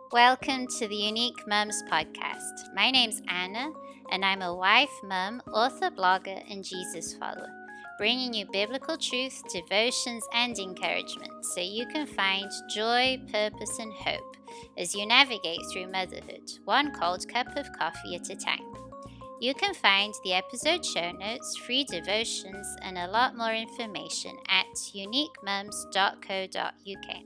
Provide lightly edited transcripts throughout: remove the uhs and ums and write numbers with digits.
Welcome to the Unique Mums podcast. My name's Anna, and I'm a wife, mum, author, blogger, and Jesus follower, bringing you biblical truth, devotions, and encouragement so you can find joy, purpose, and hope as you navigate through motherhood, one cold cup of coffee at a time. You can find the episode show notes, free devotions, and a lot more information at uniquemums.co.uk.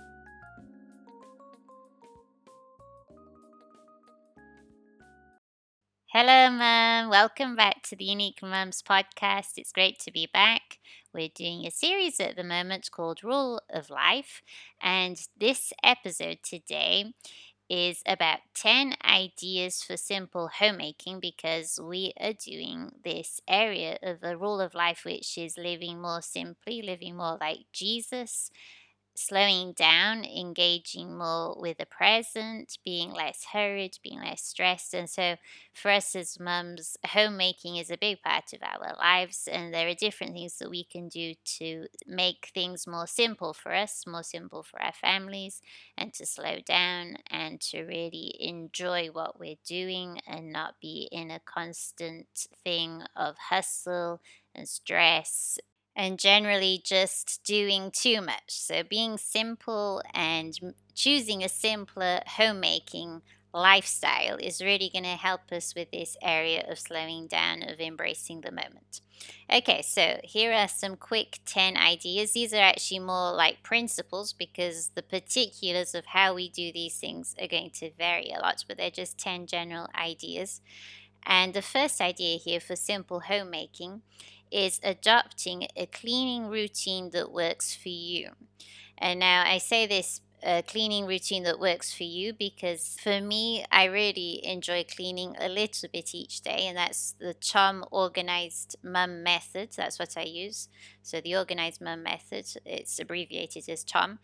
Hello, Mum. Welcome back to the Unique Mums podcast. It's great to be back. We're doing a series at the moment called Rule of Life, and this episode today is about 10 ideas for simple homemaking because we are doing this area of the rule of life, which is living more simply, living more like Jesus, slowing down, engaging more with the present, being less hurried, being less stressed. And so, for us as mums, homemaking is a big part of our lives, and there are different things that we can do to make things more simple for us, more simple for our families, and to slow down and to really enjoy what we're doing and not be in a constant thing of hustle and stress and generally just doing too much. So, being simple and choosing a simpler homemaking lifestyle is really going to help us with this area of slowing down, of embracing the moment. Okay, so here are some quick 10 ideas. These are actually more like principles because the particulars of how we do these things are going to vary a lot, but they're just 10 general ideas. And the first idea here for simple homemaking is adopting a cleaning routine that works for you. And now I say this cleaning routine that works for you because for me, I really enjoy cleaning a little bit each day, and that's the CHOM Organized Mum Method. That's what I use. So the Organized Mum Method, it's abbreviated as CHOM.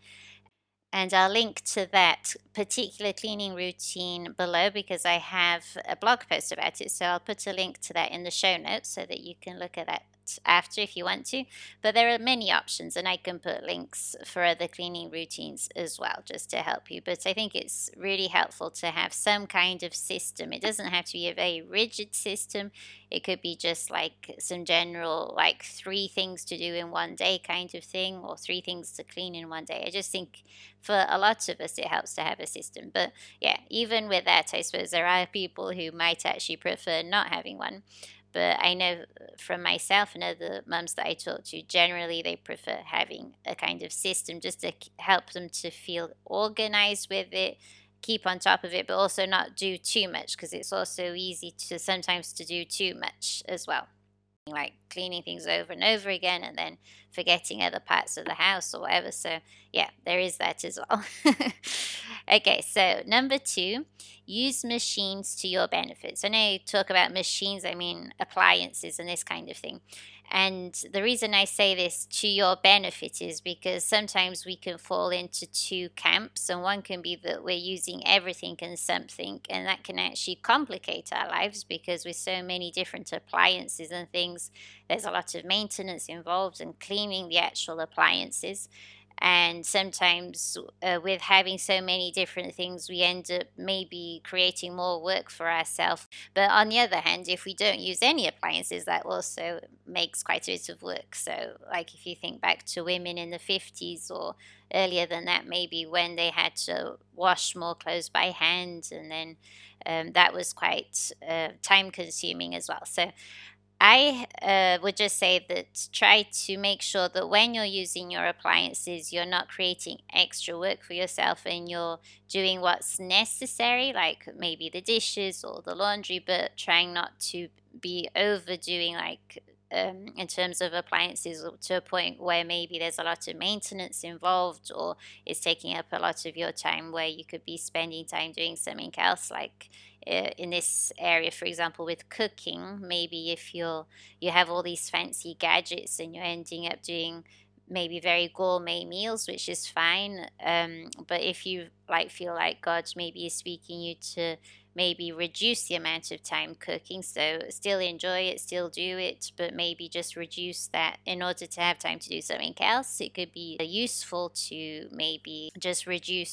And I'll link to that particular cleaning routine below because I have a blog post about it. So I'll put a link to that in the show notes so that you can look at that after if you want to. But there are many options, and I can put links for other cleaning routines as well just to help you. But I think it's really helpful to have some kind of system. It doesn't have to be a very rigid system. It could be just like some general, like 3 things to do in one day kind of thing, or 3 things to clean in one day. I just think for a lot of us, it helps to have a system. But yeah, even with that, I suppose there are people who might actually prefer not having one. But I know from myself and other mums that I talk to, generally they prefer having a kind of system just to help them to feel organized with it, keep on top of it, but also not do too much because it's also easy to sometimes to do too much as well, like cleaning things over and over again and then forgetting other parts of the house or whatever. So, yeah, there is that as well. Okay, so number 2, use machines to your benefits. When I talk about machines, I mean appliances and this kind of thing. And the reason I say this to your benefit is because sometimes we can fall into 2 camps, and one can be that we're using everything and something, and that can actually complicate our lives because with so many different appliances and things, there's a lot of maintenance involved in cleaning the actual appliances. And sometimes, with having so many different things, we end up maybe creating more work for ourselves. But on the other hand, if we don't use any appliances, that also makes quite a bit of work. So, like if you think back to women in the 50s or earlier than that, maybe when they had to wash more clothes by hand, and then that was quite time consuming as well. So, I would just say that try to make sure that when you're using your appliances, you're not creating extra work for yourself and you're doing what's necessary, like maybe the dishes or the laundry, but trying not to be overdoing, like in terms of appliances to a point where maybe there's a lot of maintenance involved or it's taking up a lot of your time where you could be spending time doing something else, like in this area, for example, with cooking, maybe if you have all these fancy gadgets and you're ending up doing maybe very gourmet meals, which is fine. But if you like feel like God maybe is speaking you to maybe reduce the amount of time cooking, so still enjoy it, still do it, but maybe just reduce that in order to have time to do something else. It could be useful to maybe just reduce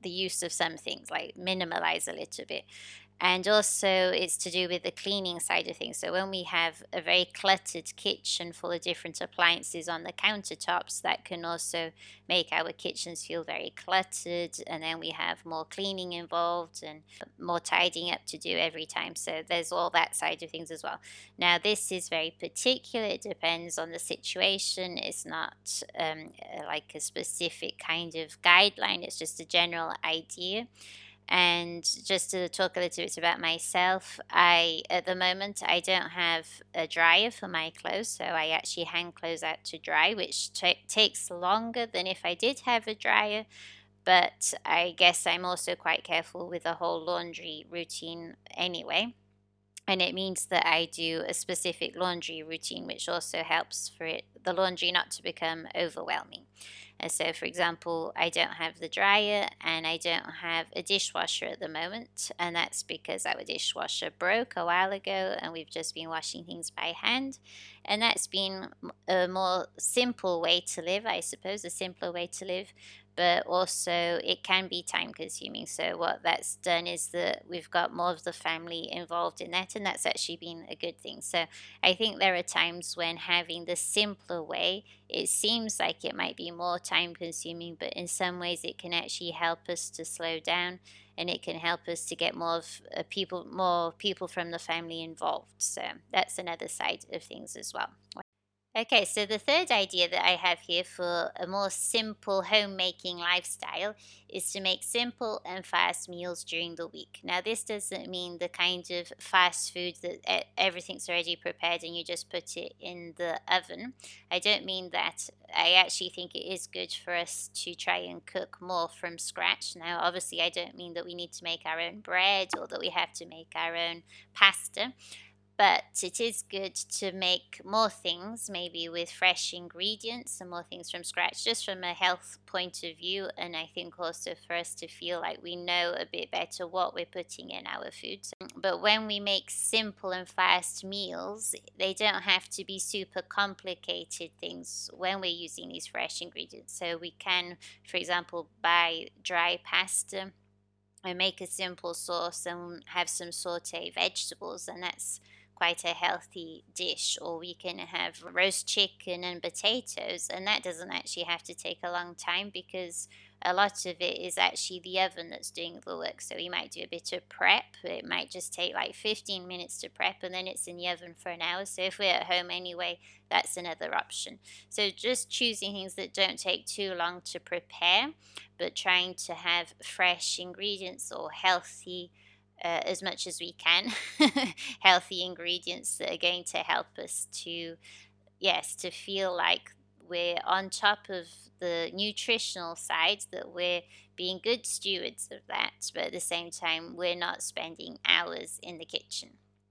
the use of some things, like minimalize a little bit. And also, it's to do with the cleaning side of things. So, when we have a very cluttered kitchen full of different appliances on the countertops, that can also make our kitchens feel very cluttered. And then we have more cleaning involved and more tidying up to do every time. So, there's all that side of things as well. Now, this is very particular, it depends on the situation. It's not like a specific kind of guideline, it's just a general idea. And just to talk a little bit about myself, at the moment, I don't have a dryer for my clothes, so I actually hang clothes out to dry, which takes longer than if I did have a dryer. But I guess I'm also quite careful with the whole laundry routine anyway. And it means that I do a specific laundry routine, which also helps for the laundry not to become overwhelming. And so, for example, I don't have the dryer and I don't have a dishwasher at the moment. And that's because our dishwasher broke a while ago and we've just been washing things by hand. And that's been a more simple way to live, I suppose, a simpler way to live. But also, it can be time consuming. So, what that's done is that we've got more of the family involved in that, and that's actually been a good thing. So, I think there are times when having the simpler way, it seems like it might be more time consuming, but in some ways it can actually help us to slow down and it can help us to get more people from the family involved. So that's another side of things as well. Okay, so the third idea that I have here for a more simple homemaking lifestyle is to make simple and fast meals during the week. Now, this doesn't mean the kind of fast food that everything's already prepared and you just put it in the oven. I don't mean that. I actually think it is good for us to try and cook more from scratch. Now, obviously, I don't mean that we need to make our own bread or that we have to make our own pasta, but it is good to make more things, maybe with fresh ingredients and more things from scratch, just from a health point of view. And I think also for us to feel like we know a bit better what we're putting in our foods. But when we make simple and fast meals, they don't have to be super complicated things when we're using these fresh ingredients. So we can, for example, buy dry pasta and make a simple sauce and have some saute vegetables, and that's quite a healthy dish. Or we can have roast chicken and potatoes, and that doesn't actually have to take a long time because a lot of it is actually the oven that's doing the work. So we might do a bit of prep. It might just take like 15 minutes to prep, and then it's in the oven for an hour. So if we're at home anyway, that's another option. So just choosing things that don't take too long to prepare, but trying to have fresh ingredients or healthy, as much as we can, healthy ingredients that are going to help us to, yes, to feel like we're on top of the nutritional side, that we're being good stewards of that, but at the same time, we're not spending hours in the kitchen.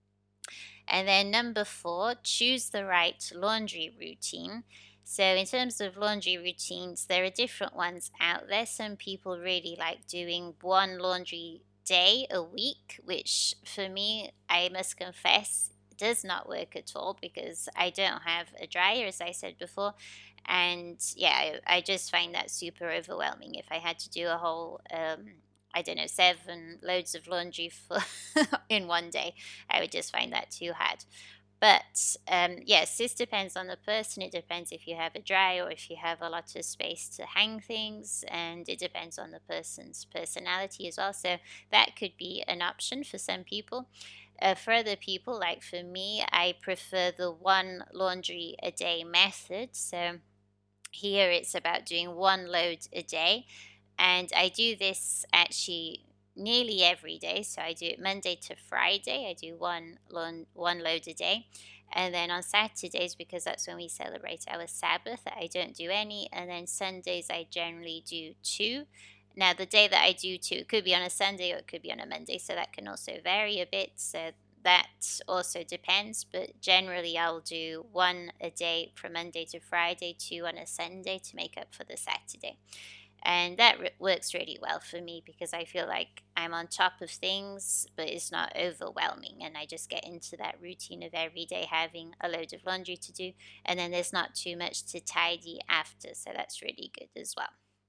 And then number four, choose the right laundry routine. So, in terms of laundry routines, there are different ones out there. Some people really like doing one laundry day a week, which for me, I must confess, does not work at all because I don't have a dryer, as I said before. And yeah, I just find that super overwhelming. If I had to do a whole, I don't know, 7 loads of laundry for in one day, I would just find that too hard. But yes, this depends on the person. It depends if you have a dryer or if you have a lot of space to hang things, and it depends on the person's personality as well. So that could be an option for some people. For other people, like for me, I prefer the one laundry a day method. So here it's about doing one load a day, and I do this actually nearly every day. So I do it Monday to Friday. I do one load a day. And then on Saturdays, because that's when we celebrate our Sabbath, I don't do any. And then Sundays, I generally do two. Now, the day that I do two, it could be on a Sunday or it could be on a Monday. So that can also vary a bit. So that also depends. But generally, I'll do one a day from Monday to Friday, two on a Sunday to make up for the Saturday. And that works really well for me because I feel like I'm on top of things, but it's not overwhelming. And I just get into that routine of every day having a load of laundry to do. And then there's not too much to tidy after. So that's really good as well.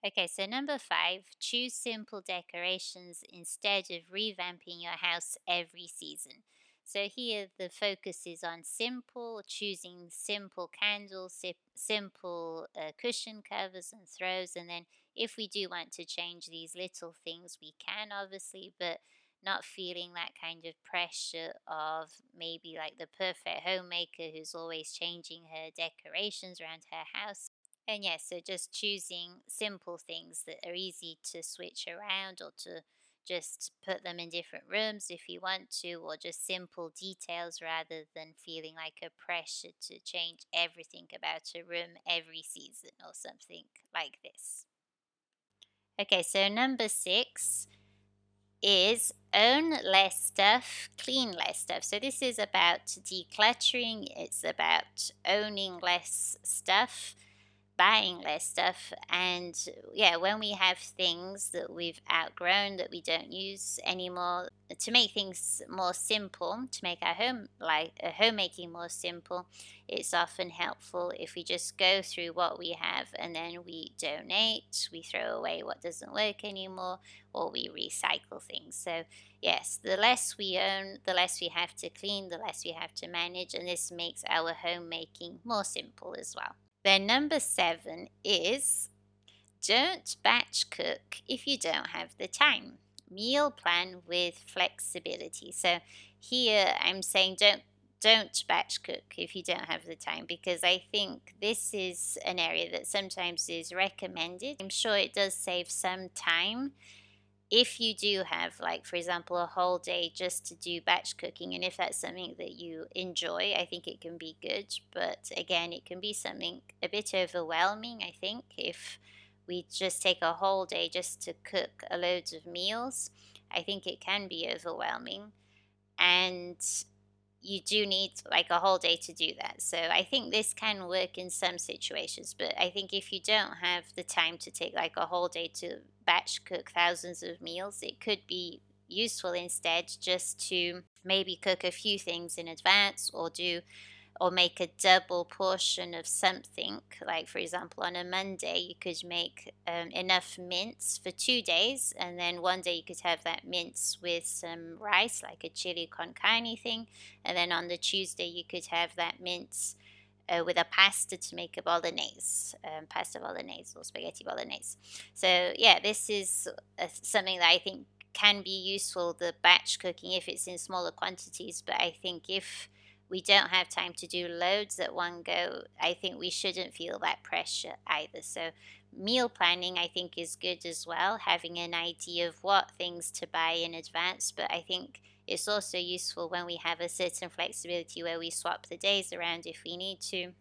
Okay, so number 5, choose simple decorations instead of revamping your house every season. So here the focus is on simple, choosing simple candles, simple cushion covers and throws. And then if we do want to change these little things, we can obviously, but not feeling that kind of pressure of maybe like the perfect homemaker who's always changing her decorations around her house. And yes, so just choosing simple things that are easy to switch around or to just put them in different rooms if you want to, or just simple details rather than feeling like a pressure to change everything about a room every season or something like this. Okay, so number 6 is own less stuff, clean less stuff. So this is about decluttering, it's about owning less stuff, buying less stuff. And yeah, when we have things that we've outgrown that we don't use anymore, to make things more simple, to make our homemaking more simple, it's often helpful if we just go through what we have and then we donate, we throw away what doesn't work anymore, or we recycle things. So yes, the less we own, the less we have to clean, the less we have to manage, and this makes our homemaking more simple as well. Then number 7 is don't batch cook if you don't have the time. Meal plan with flexibility. So here I'm saying don't batch cook if you don't have the time, because I think this is an area that sometimes is recommended. I'm sure it does save some time if you do have, like, for example, a whole day just to do batch cooking, and if that's something that you enjoy, I think it can be good. But again, it can be something a bit overwhelming, I think, if we just take a whole day just to cook a loads of meals. I think it can be overwhelming. And you do need like a whole day to do that. So I think this can work in some situations, but I think if you don't have the time to take like a whole day to batch cook thousands of meals, it could be useful instead just to maybe cook a few things in advance, or make a double portion of something. Like, for example, on a Monday, you could make enough mince for 2 days, and then one day you could have that mince with some rice, like a chili con carne thing. And then on the Tuesday, you could have that mince with a pasta to make a bolognese, pasta bolognese or spaghetti bolognese. So, yeah, this is something that I think can be useful, the batch cooking, if it's in smaller quantities. But I think if we don't have time to do loads at one go, I think we shouldn't feel that pressure either. So, meal planning, I think, is good as well, having an idea of what things to buy in advance. But I think it's also useful when we have a certain flexibility where we swap the days around if we need to,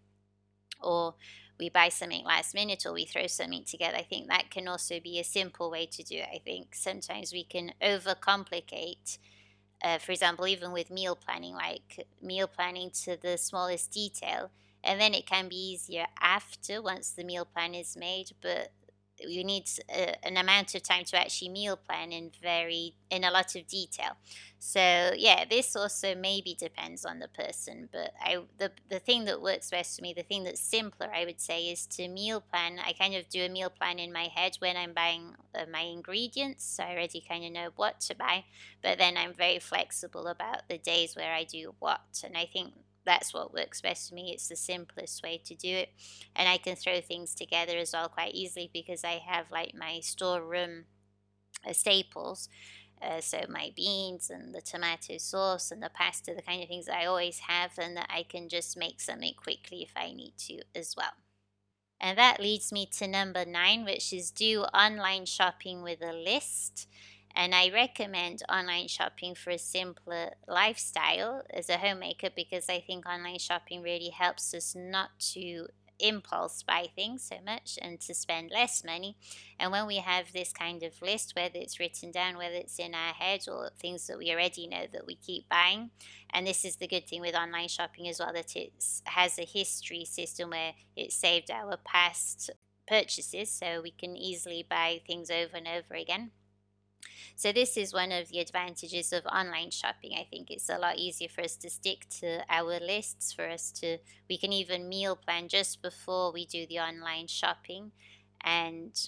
or we buy something last minute, or we throw something together. I think that can also be a simple way to do it. I think sometimes we can overcomplicate, for example, even with meal planning, like meal planning to the smallest detail. And then it can be easier after, once the meal plan is made, but you need an amount of time to actually meal plan in a lot of detail. So yeah, this also maybe depends on the person, but the thing that works best for me, the thing that's simpler, I would say, is to meal plan. I kind of do a meal plan in my head when I'm buying my ingredients, so I already kind of know what to buy, but then I'm very flexible about the days where I do what. And I think that's what works best for me. It's the simplest way to do it. And I can throw things together as well quite easily because I have like my storeroom staples. So my beans and the tomato sauce and the pasta, the kind of things I always have, and that I can just make something quickly if I need to as well. And that leads me to number 9, which is do online shopping with a list. And I recommend online shopping for a simpler lifestyle as a homemaker, because I think online shopping really helps us not to impulse buy things so much and to spend less money. And when we have this kind of list, whether it's written down, whether it's in our head, or things that we already know that we keep buying, and this is the good thing with online shopping as well, that it has a history system where it saved our past purchases, so we can easily buy things over and over again. So this is one of the advantages of online shopping. I think it's a lot easier for us to stick to our lists, for us to, we can even meal plan just before we do the online shopping, and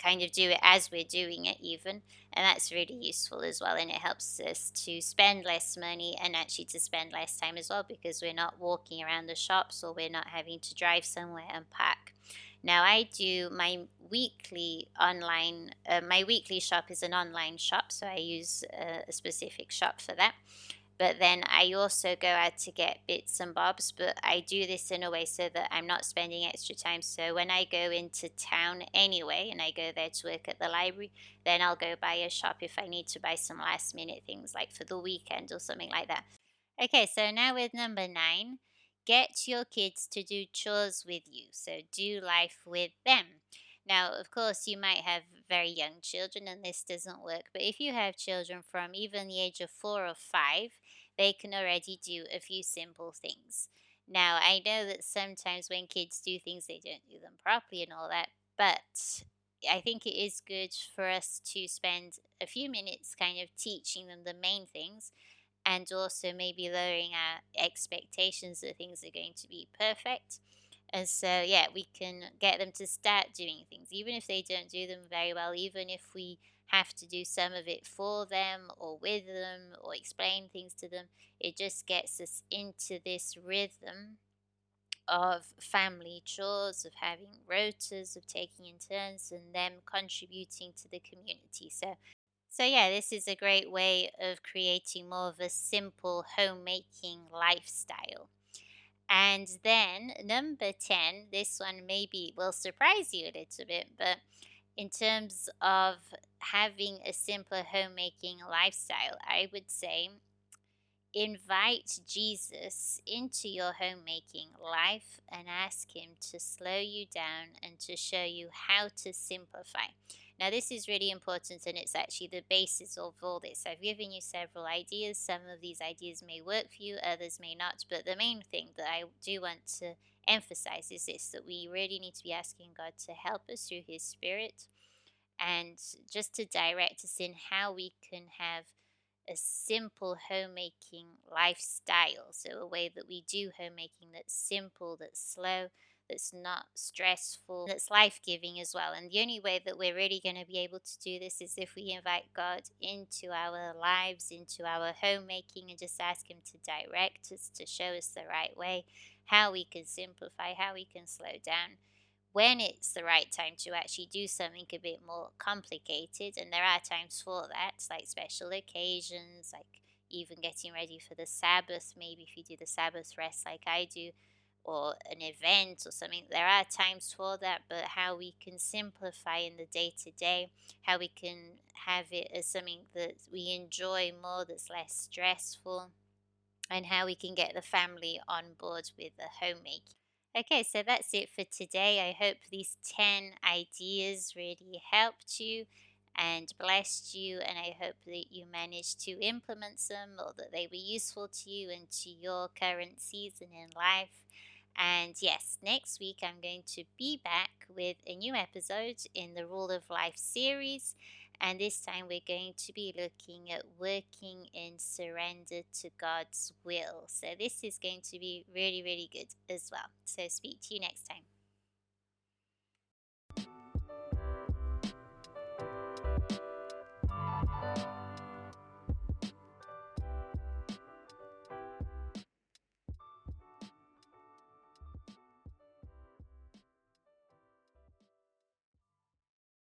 kind of do it as we're doing it even, and that's really useful as well, and it helps us to spend less money and actually to spend less time as well, because we're not walking around the shops or we're not having to drive somewhere and pack. Now I do my weekly online my weekly shop is an online shop, so I use a specific shop for that. But then I also go out to get bits and bobs, but I do this in a way so that I'm not spending extra time. So when I go into town anyway, and I go there to work at the library, then I'll go buy a shop if I need to buy some last minute things like for the weekend or something like that. Okay, so now with number 9, get your kids to do chores with you. So do life with them. Now, of course, you might have very young children and this doesn't work, but if you have children from even the age of 4 or 5, they can already do a few simple things. Now, I know that sometimes when kids do things, they don't do them properly and all that, but I think it is good for us to spend a few minutes kind of teaching them the main things, and also maybe lowering our expectations that things are going to be perfect. And so, yeah, we can get them to start doing things, even if they don't do them very well, even if we have to do some of it for them or with them or explain things to them. It just gets us into this rhythm of family chores, of having rotas, of taking in turns, and them contributing to the community. So yeah, this is a great way of creating more of a simple homemaking lifestyle. And then number 10, this one maybe will surprise you a little bit, but in terms of having a simpler homemaking lifestyle, I would say invite Jesus into your homemaking life and ask Him to slow you down and to show you how to simplify. Now, this is really important and it's actually the basis of all this. I've given you several ideas. Some of these ideas may work for you, others may not. But the main thing that I do want to emphasize is this, that we really need to be asking God to help us through His Spirit and just to direct us in how we can have a simple homemaking lifestyle. So, a way that we do homemaking that's simple, that's slow, that's not stressful, that's life giving as well. And the only way that we're really going to be able to do this is if we invite God into our lives, into our homemaking, and just ask Him to direct us, to show us the right way, how we can simplify, how we can slow down when it's the right time to actually do something a bit more complicated. And there are times for that, like special occasions, like even getting ready for the Sabbath, maybe if you do the Sabbath rest like I do, or an event or something. There are times for that, but how we can simplify in the day to day, how we can have it as something that we enjoy more, that's less stressful, and how we can get the family on board with the homemaking. Okay, so that's it for today. I hope these 10 ideas really helped you and blessed you, and I hope that you managed to implement them or that they were useful to you and to your current season in life. And yes, next week I'm going to be back with a new episode in the Rule of Life series. And this time we're going to be looking at working in surrender to God's will. So this is going to be really, really good as well. So speak to you next time.